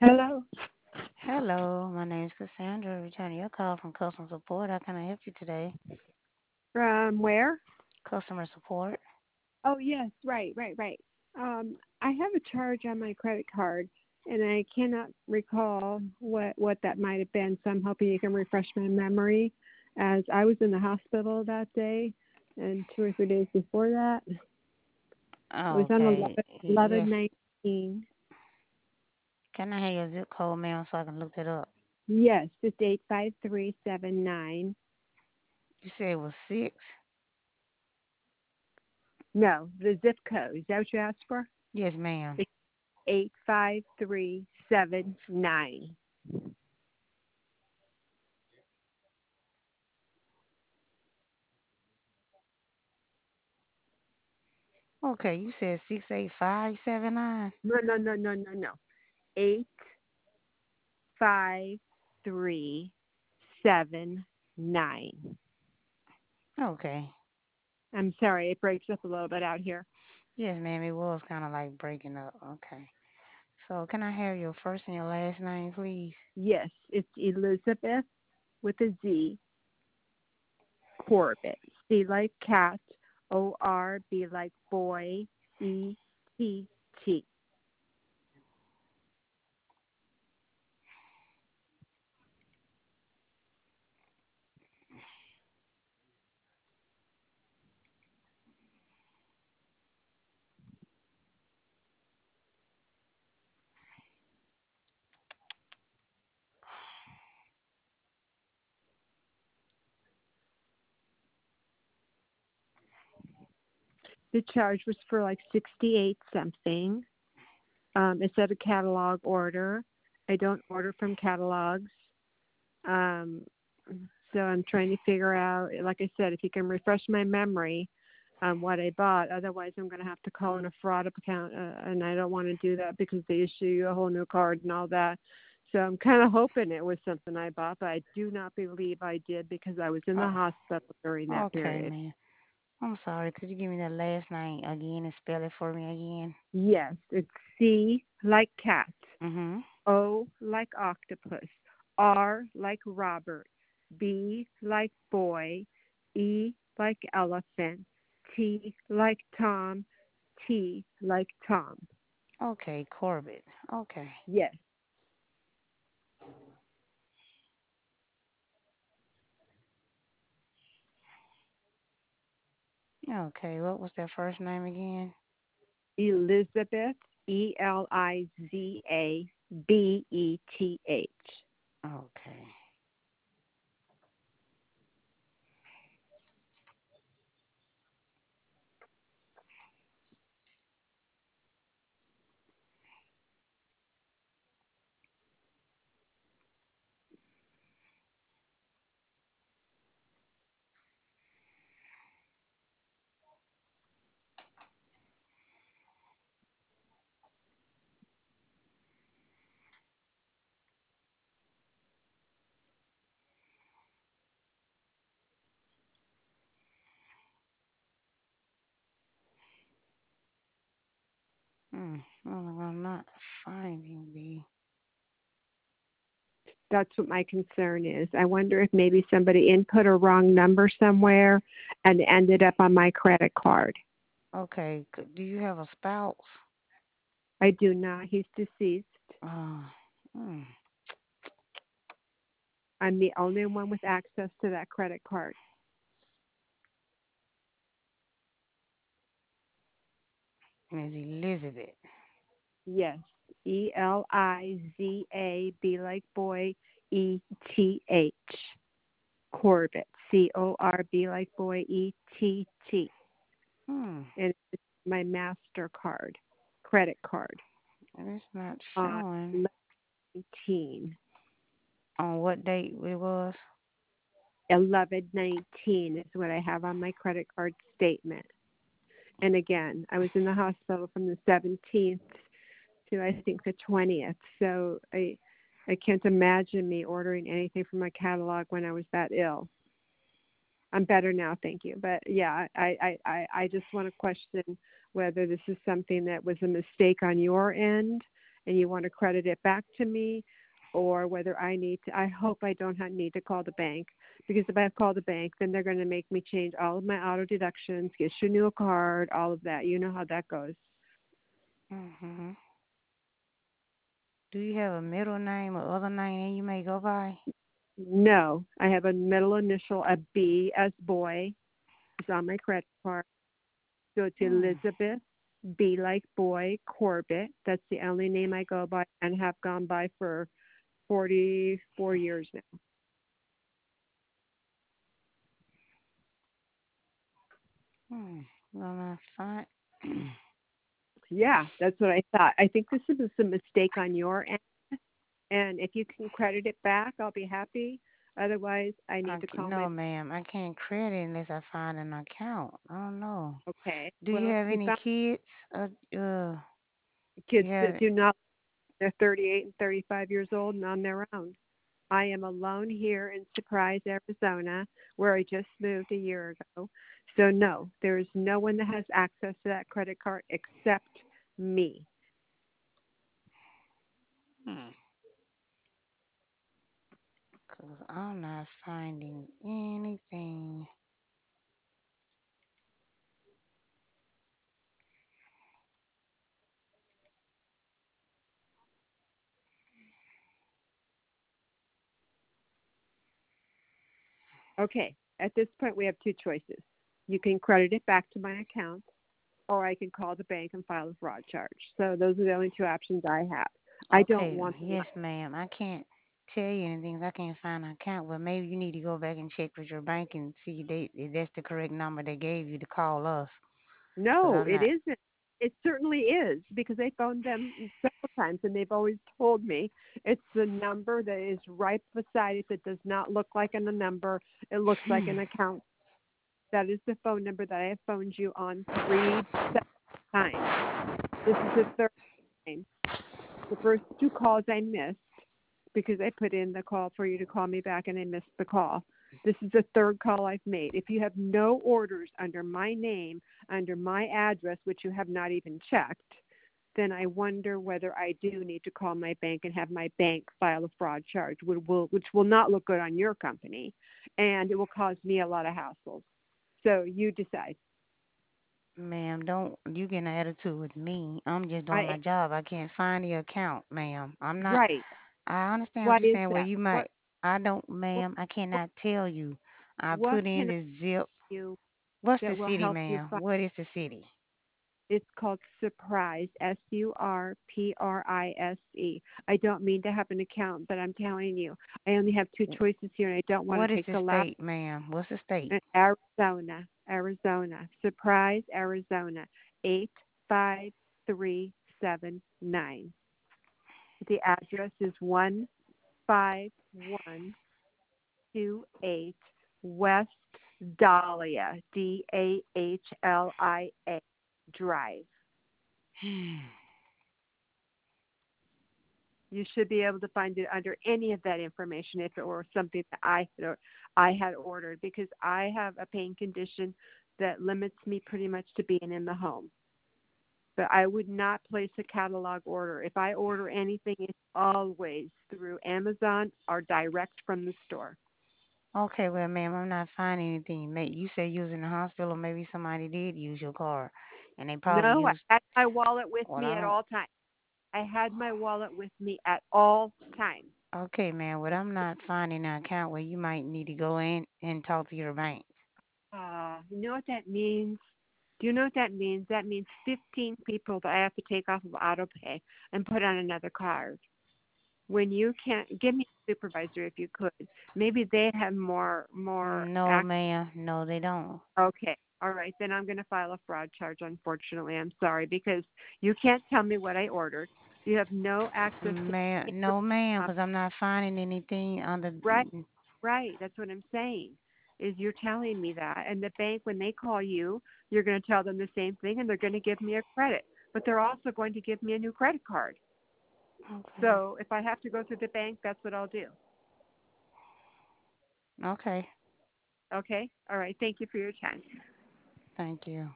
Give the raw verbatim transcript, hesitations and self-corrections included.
Hello. Hello, my name is Cassandra. Returning your call from customer support. How can I help you today? From where? Customer support. Oh, yes, right, right, right. Um, I have a charge on my credit card, and I cannot recall what what that might have been. So I'm hoping you can refresh my memory, as I was in the hospital that day, and two or three days before that. It was on Okay. eleven eleven Yes. nineteen. Can I have your zip code, ma'am, so I can look it up? Yes, it's eight five three seven nine. You said it was six. No, the zip code. Is that what you asked for? Yes, ma'am. It's eight five three seven nine. Okay. You said six eight five seven nine. No, no, no, no, no, no. Eight five three seven nine. Okay. I'm sorry, it breaks up a little bit out here. Yes, ma'am. It was kind of like breaking up. Okay. So can I have your first and your last name, please? Yes, it's Elizabeth with a Z, Corbett. C like cat, O R B like boy, E T T. The charge was for like sixty-eight something. Um, it said a catalog order. I don't order from catalogs. Um, so I'm trying to figure out, like I said, if you can refresh my memory on what I bought. Otherwise, I'm going to have to call in a fraud account, uh, and I don't want to do that because they issue you a whole new card and all that. So I'm kind of hoping it was something I bought, but I do not believe I did because I was in the Oh, hospital during that okay, period. ma'am. I'm sorry. Could you give me that last name again and spell it for me again? Yes, it's C like cat, Mm-hmm. O like octopus, R like Robert, B like boy, E like elephant, T like Tom, T like Tom. Okay, Corbett. Okay. Yes. Okay, what was that first name again? Elizabeth, E L I Z A B E T H. Okay. Hmm. Well, I'm not finding the. That's what my concern is. I wonder if maybe somebody input a wrong number somewhere and ended up on my credit card. Okay, c- do you have a spouse? I do not. He's deceased. Uh, hmm. I'm the only one with access to that credit card. Miss Elizabeth. Yes. E L I Z A, B like boy, E T H. Corbett. C O R B like boy, E T T. Hmm. And it's my MasterCard, credit card And it's not on showing nineteen. on what date it was. eleven nineteen is what I have on my credit card statement. And again, I was in the hospital from the seventeenth to I think the twentieth. So I I can't imagine me ordering anything from my catalog when I was that ill. I'm better now, thank you. But yeah, I I I, I just want to question whether this is something that was a mistake on your end and you want to credit it back to me, or whether I need to. I hope I don't have, need to call the bank, because if I call the bank, then they're going to make me change all of my auto deductions, get you a new card, all of that. You know how that goes. Mhm. Do you have a middle name or other name that you may go by? No, I have a middle initial, a B as boy. It's on my credit card. So it's Hmm. Elizabeth B like boy Corbett. That's the only name I go by and have gone by for forty-four years now. Hmm. Well, that's fine. Yeah, that's what I thought. I think this is a mistake on your end, and if you can credit it back, I'll be happy. Otherwise, I I need to ca- call my. no, ma'am. I can't credit unless I find an account. I don't know. Okay. Do you Well, have you any found kids? Uh, uh, kids you that have. do not. They're thirty-eight and thirty-five years old and on their own. I am alone here in Surprise, Arizona, where I just moved a year ago. So, no, there is no one that has access to that credit card except me. Hmm. Cause I'm not finding anything. Okay, at this point, we have two choices. You can credit it back to my account, or I can call the bank and file a fraud charge. So, those are the only two options I have. I don't Okay, want the yes, ma'am. I can't tell you anything 'cause I can't find an account. But maybe you need to go back and check with your bank and see they, if that's the correct number they gave you to call us. Cause No, I'm it not. isn't. It certainly is because I phoned them several times and they've always told me it's the number that is right beside it that does not look like a number. It looks like an account. That is the phone number that I have phoned you on three separate times. This is the third time. The first two calls I missed because I put in the call for you to call me back and I missed the call. This is the third call I've made. If you have no orders under my name, under my address, which you have not even checked, then I wonder whether I do need to call my bank and have my bank file a fraud charge, which will, which will not look good on your company, and it will cause me a lot of hassles. So you decide. Ma'am, don't you get an attitude with me. I'm just doing I my job. I can't find the account, ma'am. I'm not. right. I understand Why what you're is saying. Well, that? you What might. I don't, what ma'am. I what, cannot tell you. I what put in can I the zip. do What's the that will city, help you ma'am? find? What is the city? It's called Surprise, S U R P R I S E. I don't mean to have an account, but I'm telling you, I only have two choices here, and I don't want What to is take the the last. state, ma'am? What's the state? Arizona, Arizona, Surprise, Arizona, eight five three seven nine. The address is one five one two eight West Dahlia, D A H L I A Drive. You should be able to find it under any of that information if it were something that I had, I had ordered, because I have a pain condition that limits me pretty much to being in the home. But I would not place a catalog order. If I order anything, it's always through Amazon or direct from the store. Okay, well, ma'am, I'm not finding anything. May you said you was in the hospital. Maybe somebody did use your card, and they probably No, I used. had my wallet with Well, me I at don't. all times. I had my wallet with me at all times. Okay, ma'am. Well, I'm not finding an account where you might need to go in and talk to your bank. Uh, you know what that means? Do you know what that means? That means fifteen people that I have to take off of auto pay and put on another card. When you can't, give me a supervisor if you could. Maybe they have more more No, act. ma'am. No, they don't. Okay, all right, then I'm going to file a fraud charge. Unfortunately, I'm sorry, because you can't tell me what I ordered. You have no access to Ma'am, any no, ma'am, of- because I'm not finding anything under. right, right. That's what I'm saying. Is you're telling me that, and the bank, when they call you, you're going to tell them the same thing, and they're going to give me a credit, but they're also going to give me a new credit card. Okay. So if I have to go through the bank, that's what I'll do. Okay. Okay? All right. Thank you for your time. Thank you.